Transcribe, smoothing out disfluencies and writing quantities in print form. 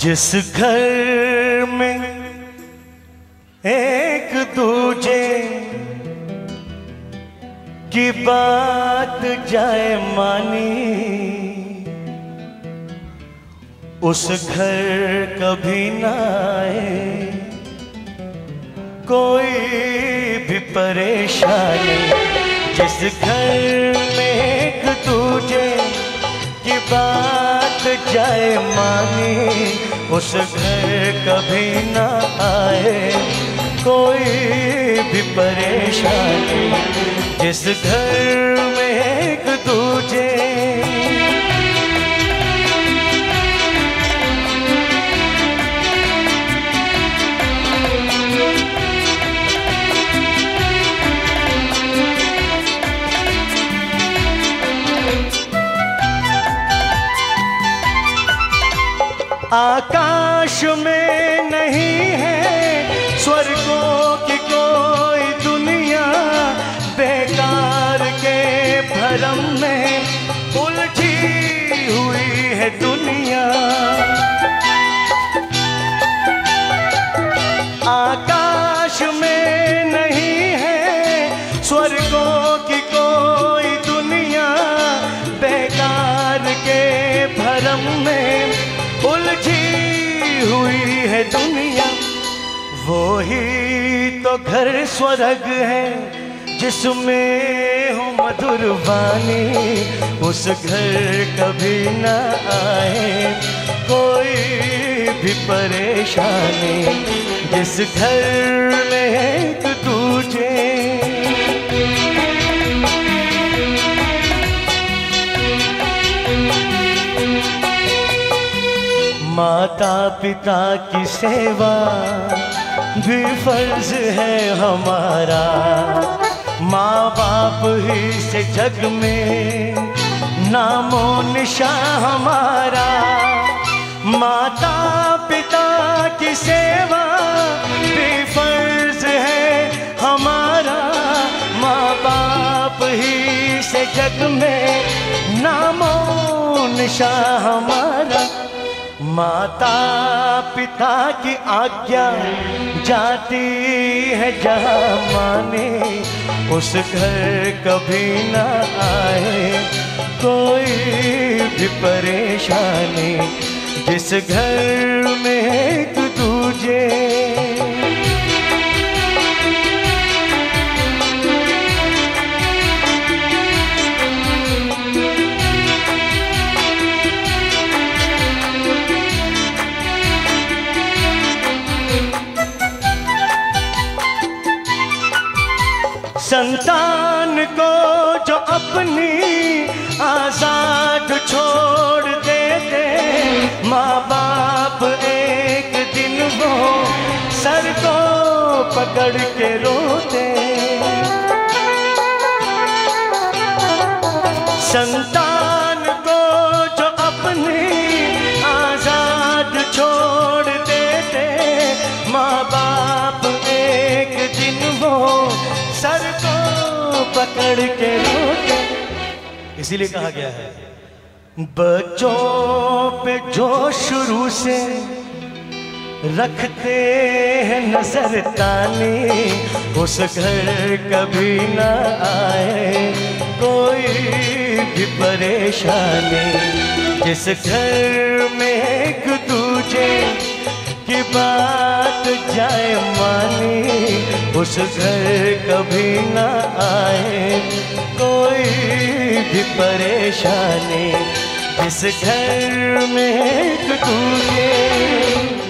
जिस घर में एक दूजे की बात जाए मानी, उस घर कभी ना आए कोई भी परेशानी। जिस घर में एक दूजे की बात जाए मानी, उस घर कभी ना आए कोई भी परेशानी। जिस घर में एक दूजे आकाश में नहीं है स्वर्गों की कोई दुनिया, बेकार के भरम में उलझी हुई है दुनिया। आकाश में नहीं है स्वर्गों की कोई दुनिया, बेकार के भरम में उलझी हुई है दुनिया। वो ही तो घर स्वर्ग है जिसमें हो मधुर वाणी, उस घर कभी ना आए कोई भी परेशानी। जिस घर में एक दूजे माता पिता की सेवा भी फर्ज है हमारा। माँ बाप ही से जग में नामो निशान हमारा। माता पिता की सेवा भी फर्ज है हमारा। माँ बाप ही से जग में नामो निशान हमारा। माता पिता की आज्ञा जाती है जहाँ माने, उस घर कभी ना आए कोई भी परेशानी। जिस घर में एक दूजे संतान को जो अपनी आजाद छोड़ देते, माँ बाप एक दिन वो सर को पकड़ के रोते। संतान को जो अपनी आजाद छोड़ देते, माँ बाप एक दिन वो सर को पकड़ के रोते। इसीलिए कहा गया है बच्चों पे जो शुरू से रखते हैं नजर तानी, उस घर कभी ना आए कोई भी परेशानी। जिस घर में एक दूजे की बात जाए मानी, उस घर कभी ना आए कोई भी परेशानी। जिस घर में एक दूजे